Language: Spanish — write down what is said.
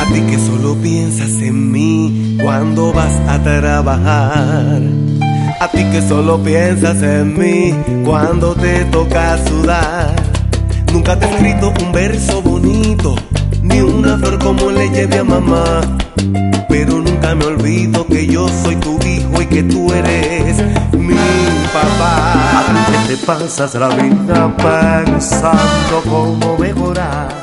ti que solo piensas en mí cuando vas a trabajar. A ti que solo piensas en mí cuando te toca sudar. Nunca te he escrito un verso bonito, ni una flor como le llevé a mamá. Pero nunca me olvido que yo soy tu hijo y que tú eres mi papá. ¿A ti que te pasas la vida pensando cómo mejorar?